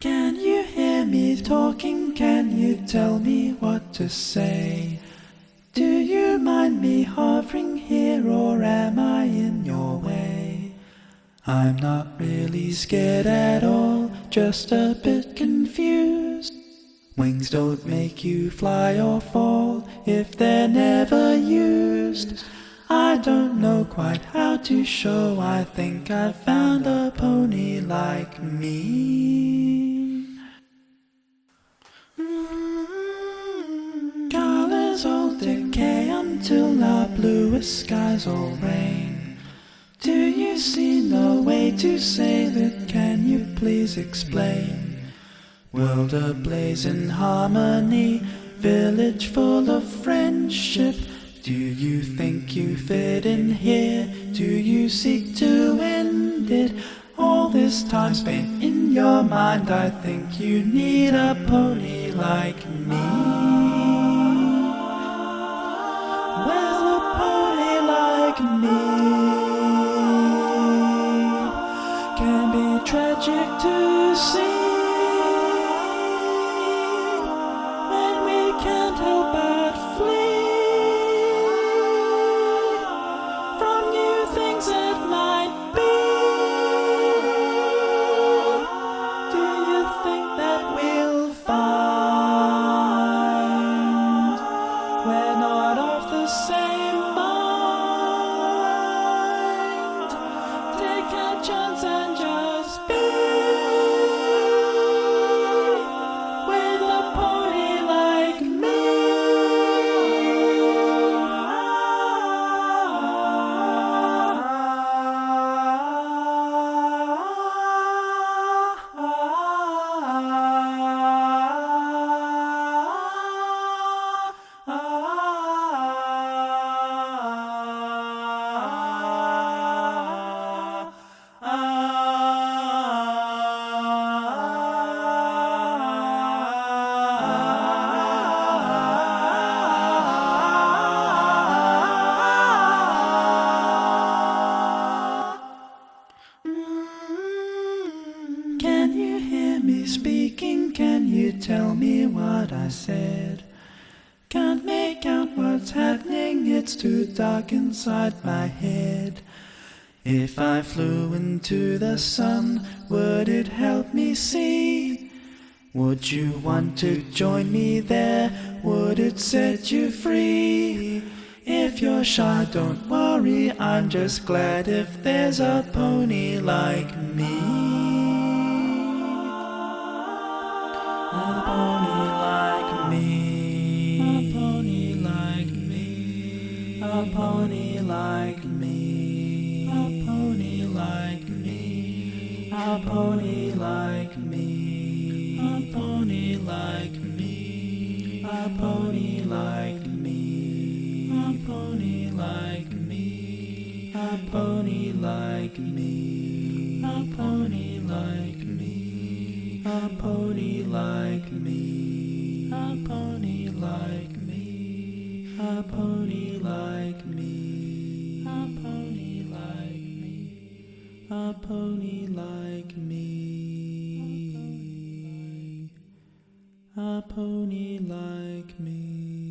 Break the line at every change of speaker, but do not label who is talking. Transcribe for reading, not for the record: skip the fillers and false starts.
Can you hear me talking? Can you tell me what to say? Do you mind me hovering here, or am I in your way? I'm not really scared at all, just a bit confused. Wings don't make you fly or fall if they're never used. I don't know quite how to show, I think I found a pony like me. Colors all decay until our bluest skies all rain. Do you see no way to say that? Can you please explain? World ablaze in harmony, village full of friendship. Do you think you fit in here? Do you seek to end it? All this time spent in your mind, I think you need a pony like me. Well, a pony like me can be tragic to see. Can't help but flee from new things that might be. Do you think that we'll find we're not of the same mind? Take a chance and just be with a pony like me. Can you hear me speaking? Can you tell me what I said? Can't make out what's happening, it's too dark inside my head. If I flew into the sun, would it help me see? Would you want to join me there? Would it set you free? If you're shy, don't worry, I'm just glad if there's a pony like me. A pony like me. A pony like me. A pony like me. A pony like me. A pony like me. A pony like me. A pony like me. A pony like me. A pony like me. A pony like me. A pony like me. A pony like me. A pony like me. A pony like me. A pony like me. A pony like me.